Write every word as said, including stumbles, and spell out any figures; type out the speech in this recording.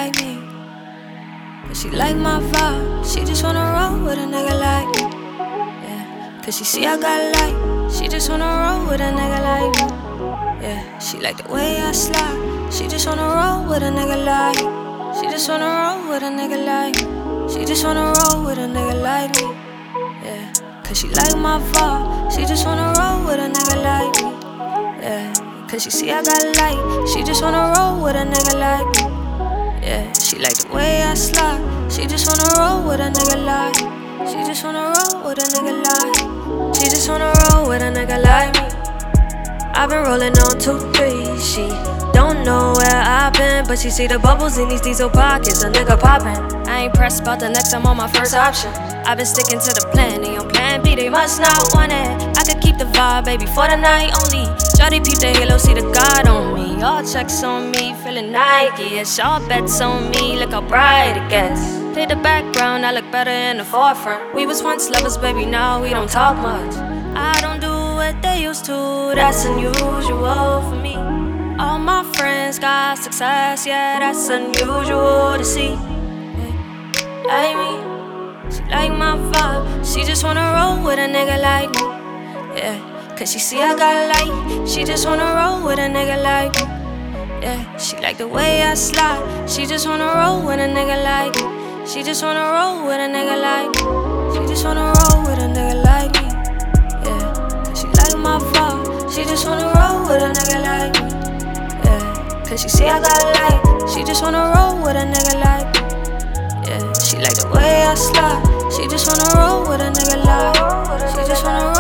like me. Cause she like my vibe, she just wanna roll with a nigga like me. Yeah, cause she see I got light, she just wanna roll with a nigga like me. Yeah, she like the way I slide, she just wanna roll with a nigga like me. She just wanna roll with a nigga like me. She just wanna roll with a nigga like me. Yeah, cause she like my vibe, she just wanna roll with a nigga like me. Yeah, cause she see I got light, she just wanna roll with a nigga like me. Yeah, she like the way I slide, she just wanna roll with a nigga like me. She just wanna roll with a nigga like me. She just wanna roll with a nigga like me. I've been rolling on two, three, she don't know where I've been, but she see the bubbles in these diesel pockets, a nigga poppin'. I ain't pressed about the next, I'm on my first option. I've been sticking to the plan, and on plan B, they must not want it. I could keep the vibe, baby, for the night only. Shawty peep the halo, see the God on me. All checks on me, feeling Nike. It's all bets on me, look how bright it gets. Play the background, I look better in the forefront. We was once lovers, baby, now we don't talk much. I don't do what they used to, that's unusual for me. All my friends got success, yeah, that's unusual to see. Yeah, like me, she like my vibe, she just wanna roll with a nigga like me. Yeah, cause she see I got light, she just wanna roll with a nigga like me. Yeah, she like the way I slide, she just wanna roll with a nigga like me. She just wanna roll with a nigga like me. She just wanna roll with a nigga like me. Yeah, cause she like my vibe, she just wanna roll with a nigga like me. Yeah, cause she see I got light, she just wanna roll with a nigga like me. Yeah, she like the way I slide, she just wanna roll with a nigga like me. She just wanna roll